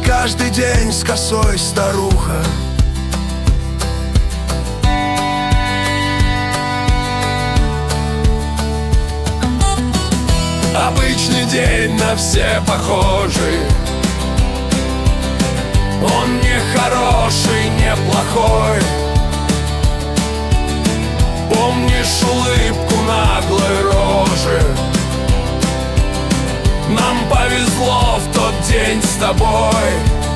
каждый день с косой старуха. Обычный день, на все похожий. Он не хороший, не плохой. Помнишь улыбку наглой рожи? Нам повезло в тот день с тобой.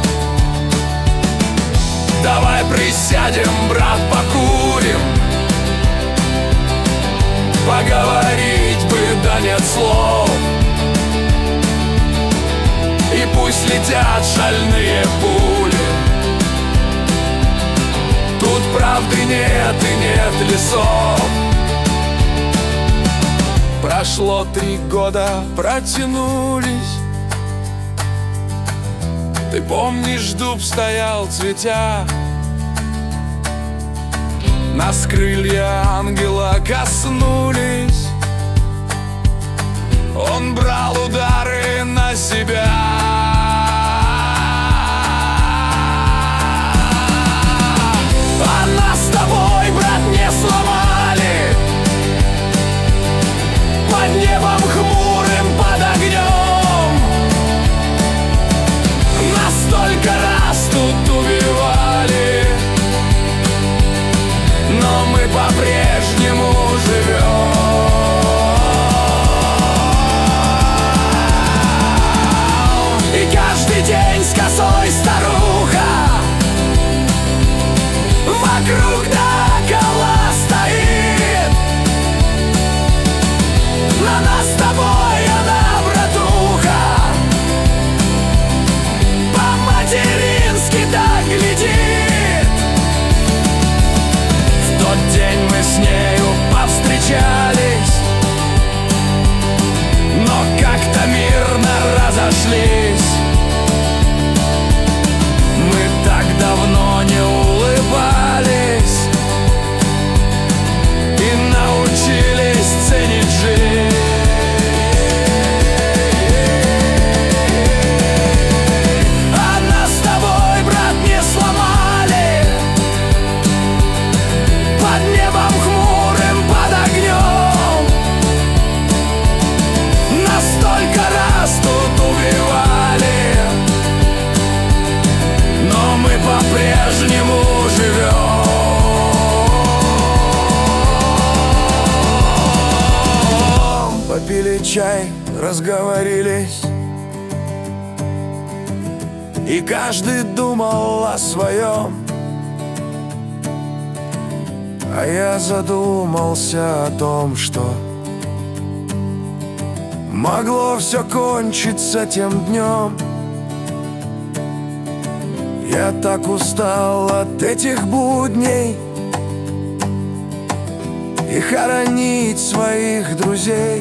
Давай присядем, брат, покурим. Поговорить бы, да нет слов. И пусть летят шальные пули. Тут правды нет и нет лесов. Прошло 3 года, протянулись. Ты помнишь, дуб стоял цветя. Нас крылья ангела коснулись. Он брал удары на себя. А нас с тобой, брат, не сломали. Под небом хмурым, под огнем. Нас столько раз тут убивали, но мы по-прежнему живем. И каждый день с косой старуха вокруг да около стоит. На нас с тобой она, братуха, по-матерински так глядит. В тот день мы с нею повстречались, но как-то мирно разошлись. Мы так давно не улыбались и научились ценить жизнь. А нас с тобой, брат, не сломали. Под небом хмурым, под огнем. Нас столько раз тут убивали, но мы по-прежнему живем. Попили чай, разговорились, и каждый думал о своем. А я задумался о том, что могло все кончиться тем днем. Я так устал от этих будней и хоронить своих друзей.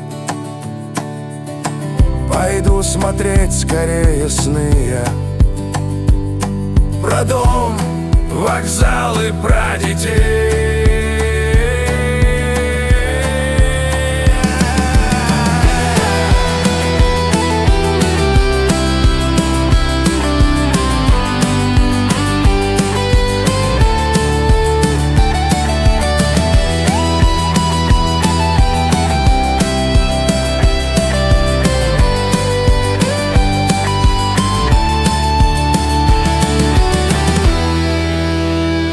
Пойду смотреть скорее сны я про дом, вокзал и про детей.